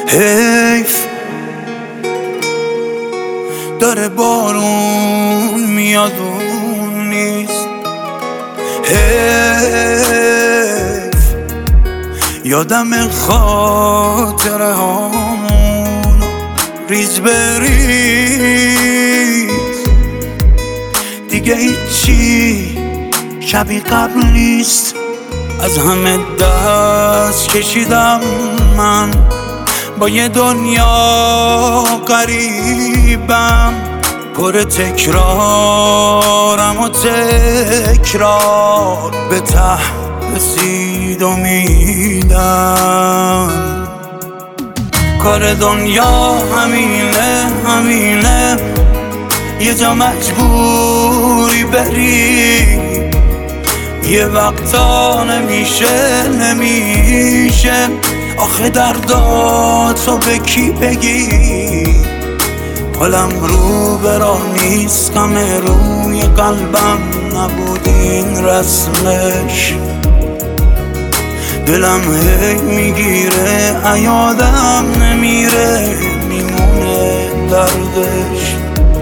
حیف داره بارون میاد اون نیست. حیف یادم خاطره هامون ریز بریز، دیگه هیچی شبیه قبل نیست. از همه دست کشیدم من، با یه دنیا غریبم، پر تکرارم و تکرار به ته رسید امیدم. کار دنیا همینه یه جا مجبوری بری، یه وقتا نمیشه آخه درداتو به کی بگی. حالم رو برا نیست، غم روی قلبم نبود این رسمش. دلم هی میگیره یادم نمیره، میمونه دردش.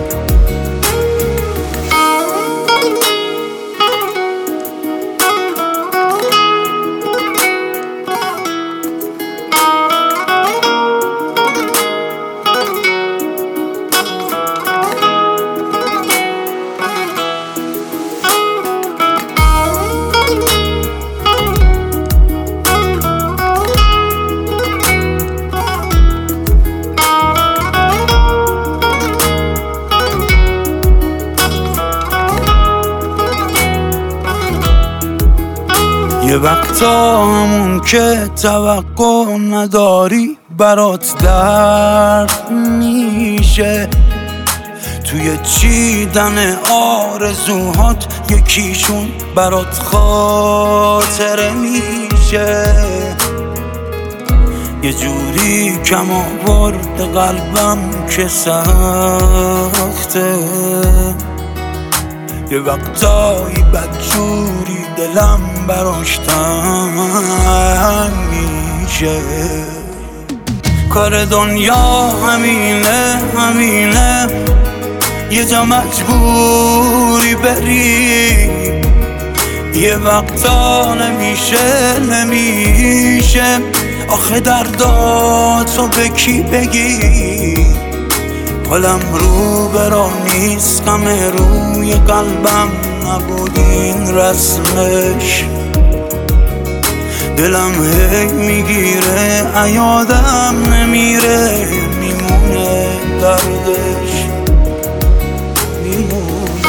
یه وقتا همون که توقع نداری برات درد میشه، توی چیدن آرزوهات یکیشون برات خاطره میشه. یه جوری کم آورد قلبم که سخته، یه وقتایی بدجوری دلم براش تنگ میشه. کار دنیا همینه یه جا مجبوری بری، یه وقتا نمیشه آخه درداتو به کی بگی. حالم رو برا نیست، غم روی قلبم نبود این رسمش. دلم هی میگیره یادم نمیره، میمونه دردش، میمونه.